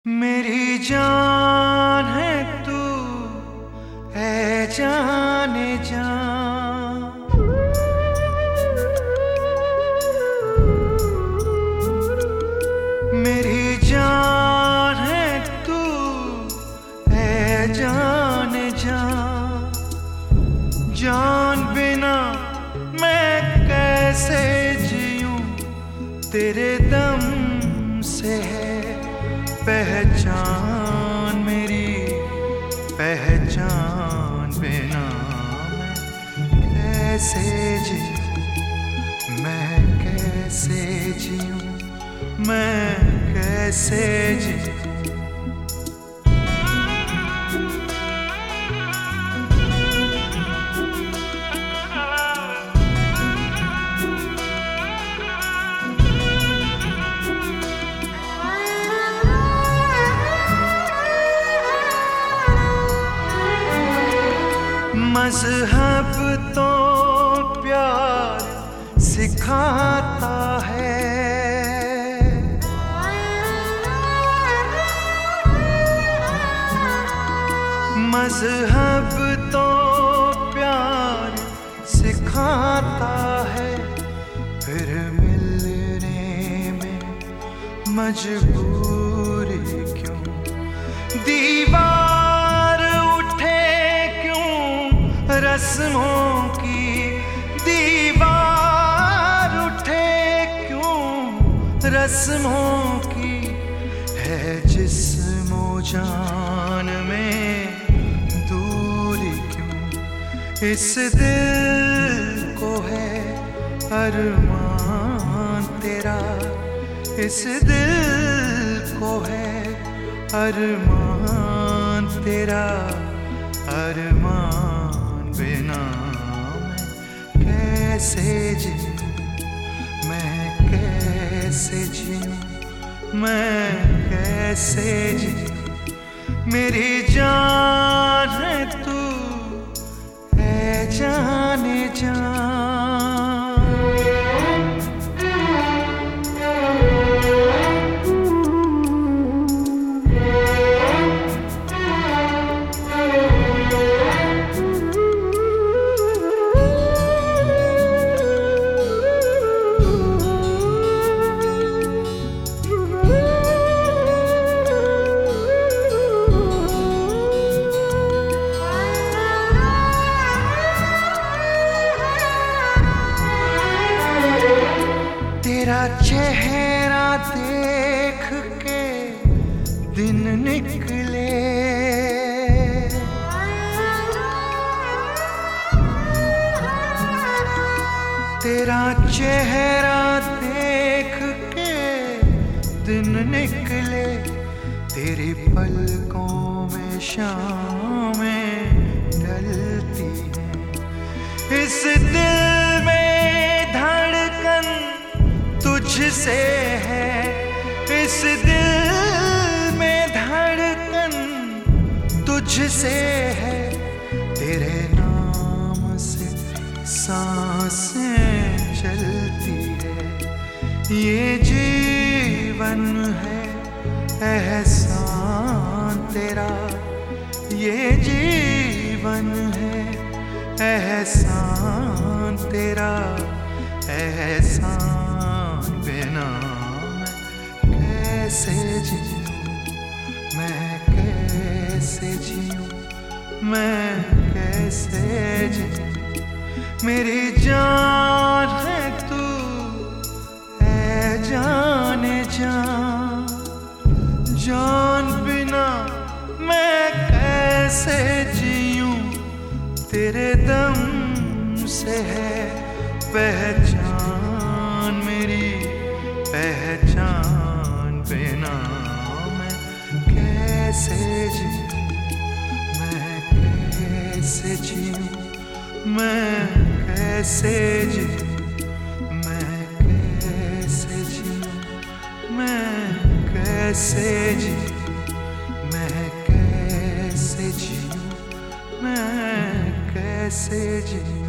मेरी जान है तू, है जाने जान। मेरी जान है तू, है जाने जान। जान बिना मैं कैसे जीऊं, तेरे दम से है पहचान मेरी। पहचान बिना मैं कैसे जीऊं, मैं कैसे जीऊं, मैं कैसे जीऊं। मज़हब तो प्यार सिखाता है, मज़हब तो प्यार सिखाता है। फिर मिलने में मजबूरी क्यों, दीवार उठे क्यों रस्मों की, दीवार उठे क्यों रस्मों की। है जिस्मो जान में दूरी क्यों, इस दिल को है अरमान तेरा, इस दिल को है अरमान तेरा। अरमान बिना मैं कैसे जीऊं, मैं कैसे जीऊं, मैं कैसे जीऊं। मेरी जान है तू, है जाने जान। तेरा चेहरा देख के दिन निकले, तेरा चेहरा देख के दिन निकले। तेरी पलकों में शामें ढलती हैं, इस दिल में धड़कन तुझसे है, इस दिल में धड़कन तुझसे है। तेरे नाम से सांसें चलती है, ये जीवन है एहसान तेरा, ये जीवन है एहसान तेरा। एहसान बिना मैं कैसे जीऊं, मैं कैसे जीऊं, मैं कैसे जीऊं। मेरी जान है तू, है जाने जान। जान बिना मैं कैसे जीऊं, तेरे दम से है पहचान मेरी। पहचान बिना मैं कैसे जीऊं, मैं कैसे जीऊं, मैं कैसे जीऊं, मैं कैसे जीऊं, मैं कैसे जीऊं, मैं कैसे जीऊं, मैं कैसे जीऊं।